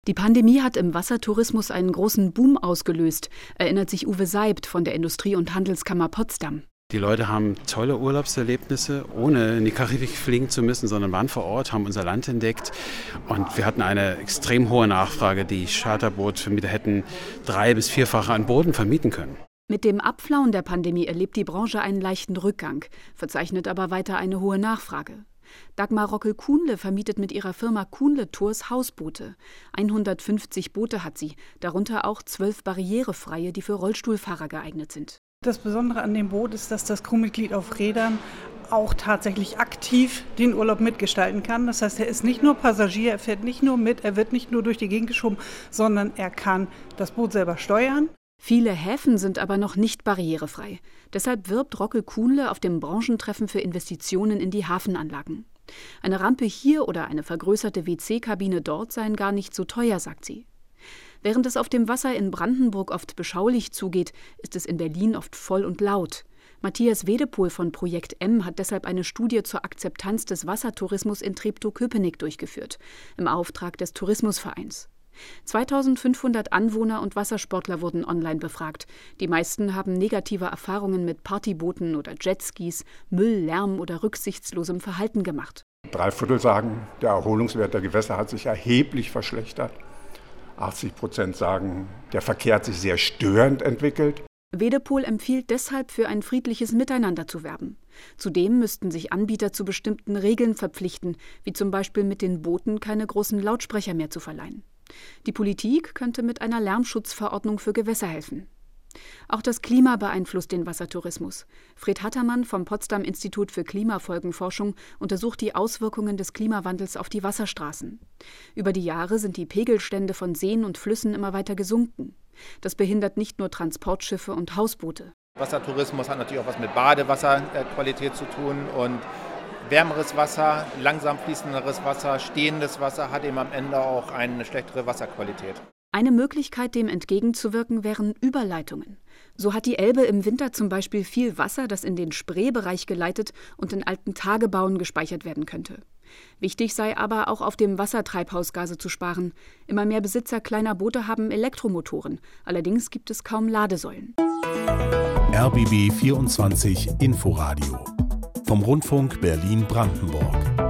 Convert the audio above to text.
Die Pandemie hat im Wassertourismus einen großen Boom ausgelöst, erinnert sich Uwe Seibt von der Industrie- und Handelskammer Potsdam. Die Leute haben tolle Urlaubserlebnisse, ohne in die Karibik fliegen zu müssen, sondern waren vor Ort, haben unser Land entdeckt. Und wir hatten eine extrem hohe Nachfrage. Die Charterbootvermieter hätten 3- bis 4-fache an Booten vermieten können. Mit dem Abflauen der Pandemie erlebt die Branche einen leichten Rückgang, verzeichnet aber weiter eine hohe Nachfrage. Dagmar Rockel-Kuhnle vermietet mit ihrer Firma Kuhnle Tours Hausboote. 150 Boote hat sie, darunter auch 12 barrierefreie, die für Rollstuhlfahrer geeignet sind. Das Besondere an dem Boot ist, dass das Crewmitglied auf Rädern auch tatsächlich aktiv den Urlaub mitgestalten kann. Das heißt, er ist nicht nur Passagier, er fährt nicht nur mit, er wird nicht nur durch die Gegend geschoben, sondern er kann das Boot selber steuern. Viele Häfen sind aber noch nicht barrierefrei. Deshalb wirbt Rockel-Kuhnle auf dem Branchentreffen für Investitionen in die Hafenanlagen. Eine Rampe hier oder eine vergrößerte WC-Kabine dort seien gar nicht so teuer, sagt sie. Während es auf dem Wasser in Brandenburg oft beschaulich zugeht, ist es in Berlin oft voll und laut. Matthias Wedepohl von Projekt M hat deshalb eine Studie zur Akzeptanz des Wassertourismus in Treptow-Köpenick durchgeführt, im Auftrag des Tourismusvereins. 2500 Anwohner und Wassersportler wurden online befragt. Die meisten haben negative Erfahrungen mit Partybooten oder Jetskis, Müll, Lärm oder rücksichtslosem Verhalten gemacht. 3/4 sagen, der Erholungswert der Gewässer hat sich erheblich verschlechtert. 80% sagen, der Verkehr hat sich sehr störend entwickelt. Wedepohl empfiehlt deshalb, für ein friedliches Miteinander zu werben. Zudem müssten sich Anbieter zu bestimmten Regeln verpflichten, wie zum Beispiel mit den Booten keine großen Lautsprecher mehr zu verleihen. Die Politik könnte mit einer Lärmschutzverordnung für Gewässer helfen. Auch das Klima beeinflusst den Wassertourismus. Fred Hattermann vom Potsdam Institut für Klimafolgenforschung untersucht die Auswirkungen des Klimawandels auf die Wasserstraßen. Über die Jahre sind die Pegelstände von Seen und Flüssen immer weiter gesunken. Das behindert nicht nur Transportschiffe und Hausboote. Wassertourismus hat natürlich auch was mit Badewasserqualität zu tun und wärmeres Wasser, langsam fließenderes Wasser, stehendes Wasser hat eben am Ende auch eine schlechtere Wasserqualität. Eine Möglichkeit, dem entgegenzuwirken, wären Überleitungen. So hat die Elbe im Winter zum Beispiel viel Wasser, das in den Spreebereich geleitet und in alten Tagebauen gespeichert werden könnte. Wichtig sei aber, auch auf dem Wasser Treibhausgase zu sparen. Immer mehr Besitzer kleiner Boote haben Elektromotoren. Allerdings gibt es kaum Ladesäulen. RBB 24 Inforadio vom Rundfunk Berlin-Brandenburg.